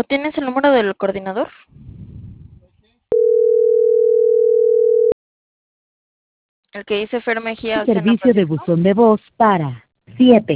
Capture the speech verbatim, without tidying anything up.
¿O tienes el número del coordinador? El que dice Fer Mejía Sena Servicio de Francisco. buzón de voz para siete